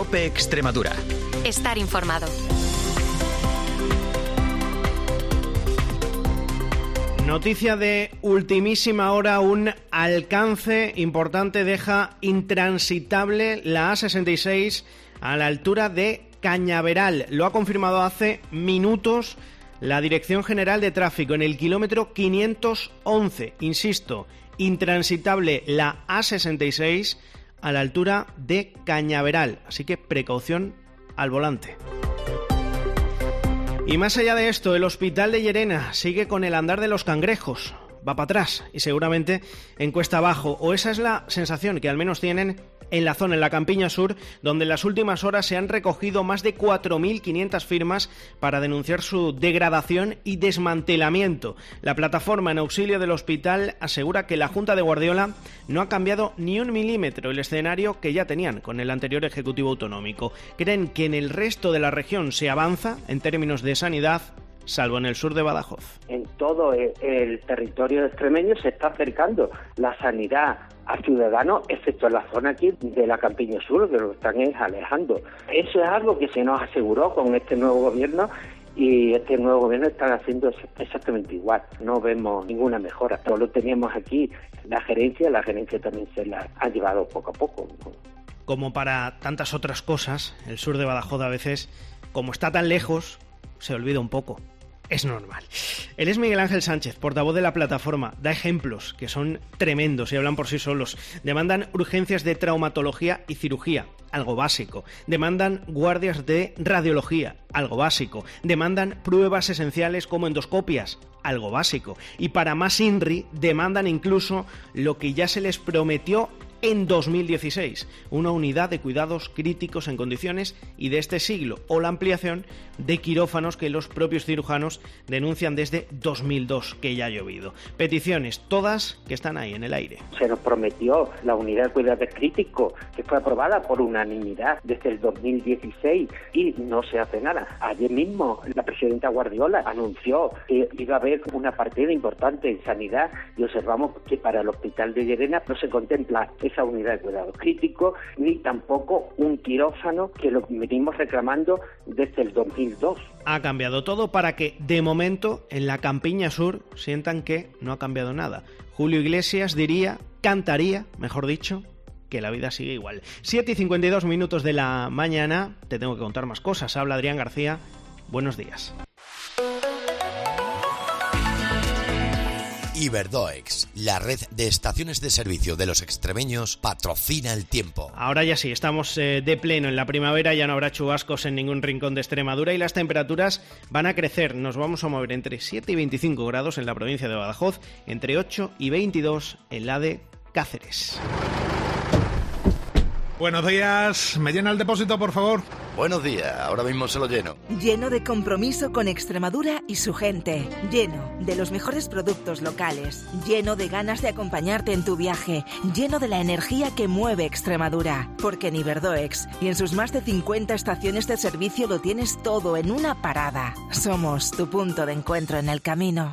COPE Extremadura. Estar informado. Noticia de ultimísima hora, un alcance importante deja intransitable la A66 a la altura de Cañaveral. Lo ha confirmado hace minutos la Dirección General de Tráfico en el kilómetro 511. Insisto, intransitable la A66 a la altura de Cañaveral. Así que precaución al volante. Y más allá de esto, el hospital de Llerena sigue con el andar de los cangrejos. Va para atrás y seguramente en cuesta abajo, o esa es la sensación que al menos tienen en la zona, en la Campiña Sur, donde en las últimas horas se han recogido más de 4.500 firmas para denunciar su degradación y desmantelamiento. La plataforma en auxilio del hospital asegura que la Junta de Guardiola no ha cambiado ni un milímetro el escenario que ya tenían con el anterior Ejecutivo Autonómico. Creen que en el resto de la región se avanza en términos de sanidad, salvo en el sur de Badajoz. En todo el territorio extremeño se está acercando la sanidad al ciudadano, excepto en la zona aquí de la Campiña Sur, que lo están alejando. Eso es algo que se nos aseguró con este nuevo gobierno, y este nuevo gobierno está haciendo exactamente igual. No vemos ninguna mejora. Todo lo teníamos aquí, la gerencia también se la ha llevado poco a poco, ¿no? Como para tantas otras cosas, el sur de Badajoz a veces, como está tan lejos, se olvida un poco. Es normal. Él es Miguel Ángel Sánchez, portavoz de la plataforma. Da ejemplos que son tremendos y hablan por sí solos. Demandan urgencias de traumatología y cirugía, algo básico. Demandan guardias de radiología, algo básico. Demandan pruebas esenciales como endoscopias, algo básico. Y para más INRI, demandan incluso lo que ya se les prometió en 2016, una unidad de cuidados críticos en condiciones y de este siglo, o la ampliación de quirófanos que los propios cirujanos denuncian desde 2002, que ya ha llovido. Peticiones, todas que están ahí en el aire. Se nos prometió la unidad de cuidados críticos, que fue aprobada por unanimidad desde el 2016, y no se hace nada. Ayer mismo la presidenta Guardiola anunció que iba a haber una partida importante en sanidad, y observamos que para el hospital de Llerena no se contempla esa unidad de cuidados críticos, ni tampoco un quirófano, que lo venimos reclamando desde el 2002. Ha cambiado todo para que, de momento, en la Campiña Sur sientan que no ha cambiado nada. Julio Iglesias cantaría, mejor dicho, que la vida sigue igual. 7:52 de la mañana, te tengo que contar más cosas. Habla Adrián García, buenos días. Iberdoex, la red de estaciones de servicio de los extremeños, patrocina el tiempo. Ahora ya sí, estamos de pleno en la primavera, ya no habrá chubascos en ningún rincón de Extremadura y las temperaturas van a crecer. Nos vamos a mover entre 7 y 25 grados en la provincia de Badajoz, entre 8 y 22 en la de Cáceres. Buenos días, ¿me llena el depósito, por favor? Buenos días, ahora mismo se lo lleno. Lleno de compromiso con Extremadura y su gente. Lleno de los mejores productos locales. Lleno de ganas de acompañarte en tu viaje. Lleno de la energía que mueve Extremadura. Porque en Iberdoex y en sus más de 50 estaciones de servicio lo tienes todo en una parada. Somos tu punto de encuentro en el camino.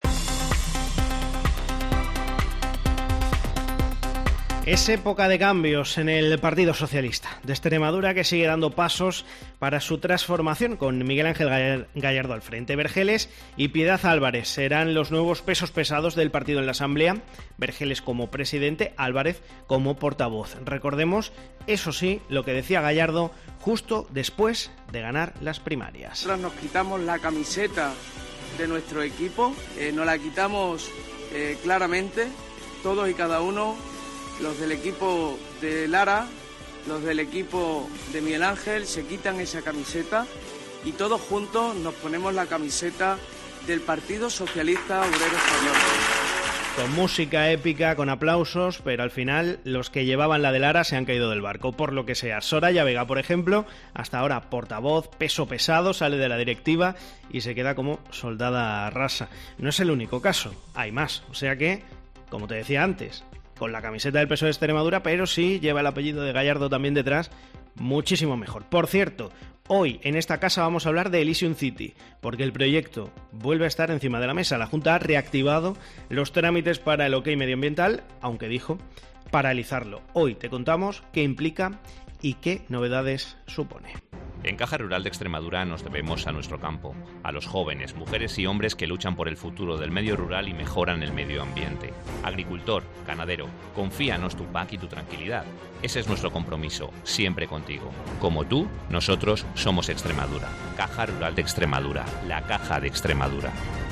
Es época de cambios en el Partido Socialista de Extremadura, que sigue dando pasos para su transformación con Miguel Ángel Gallardo al frente. Vergeles y Piedad Álvarez serán los nuevos pesos pesados del partido en la Asamblea. Vergeles como presidente, Álvarez como portavoz. Recordemos, eso sí, lo que decía Gallardo justo después de ganar las primarias. Nosotros nos quitamos la camiseta de nuestro equipo, nos la quitamos claramente, todos y cada uno. Los del equipo de Lara, los del equipo de Miguel Ángel se quitan esa camiseta y todos juntos nos ponemos la camiseta del Partido Socialista Obrero Español. Con música épica, con aplausos, pero al final los que llevaban la de Lara se han caído del barco, por lo que sea. Soraya Vega, por ejemplo, hasta ahora portavoz, peso pesado, sale de la directiva y se queda como soldada rasa. No es el único caso, hay más. O sea que, como te decía antes, con la camiseta del PSOE de Extremadura, pero sí lleva el apellido de Gallardo también detrás, muchísimo mejor. Por cierto, hoy en esta casa vamos a hablar de Elysium City, porque el proyecto vuelve a estar encima de la mesa. La Junta ha reactivado los trámites para el OK medioambiental, aunque dijo paralizarlo. Hoy te contamos qué implica y qué novedades supone. En Caja Rural de Extremadura nos debemos a nuestro campo, a los jóvenes, mujeres y hombres que luchan por el futuro del medio rural y mejoran el medio ambiente. Agricultor, ganadero, confíanos tu PAC y tu tranquilidad. Ese es nuestro compromiso, siempre contigo. Como tú, nosotros somos Extremadura. Caja Rural de Extremadura, la Caja de Extremadura.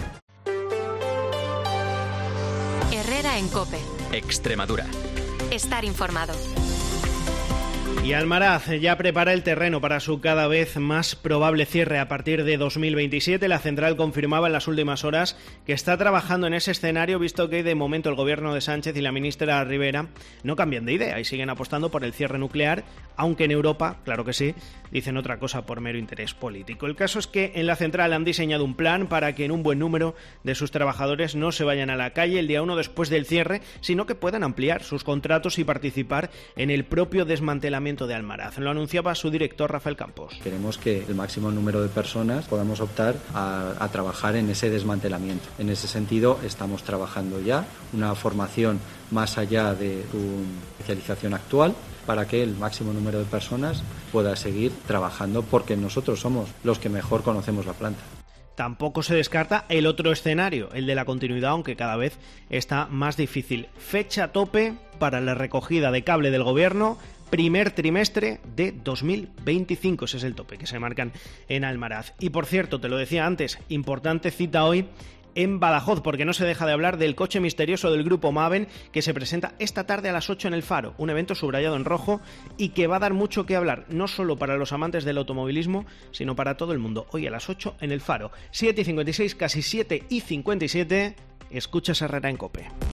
Herrera en COPE. Extremadura. Estar informado. Y Almaraz ya prepara el terreno para su cada vez más probable cierre a partir de 2027. La central confirmaba en las últimas horas que está trabajando en ese escenario, visto que de momento el gobierno de Sánchez y la ministra Rivera no cambian de idea y siguen apostando por el cierre nuclear, aunque en Europa, claro que sí, dicen otra cosa por mero interés político. El caso es que en la central han diseñado un plan para que un buen número de sus trabajadores no se vayan a la calle el día 1 después del cierre, sino que puedan ampliar sus contratos y participar en el propio desmantelamiento de Almaraz. Lo anunciaba su director Rafael Campos. Queremos que el máximo número de personas podamos optar a trabajar en ese desmantelamiento. En ese sentido estamos trabajando ya una formación más allá de su especialización actual para que el máximo número de personas pueda seguir trabajando, porque nosotros somos los que mejor conocemos la planta. Tampoco se descarta el otro escenario, el de la continuidad, aunque cada vez está más difícil. Fecha tope para la recogida de cable del gobierno, primer trimestre de 2025. Ese es el tope que se marcan en Almaraz. Y por cierto, te lo decía antes, importante cita hoy en Badajoz, porque no se deja de hablar del coche misterioso del grupo Maven, que se presenta esta tarde a las 8 en el Faro, un evento subrayado en rojo y que va a dar mucho que hablar, no solo para los amantes del automovilismo, sino para todo el mundo. Hoy a las 8 en el Faro, 7:56, casi 7:57, escuchas Herrera en COPE.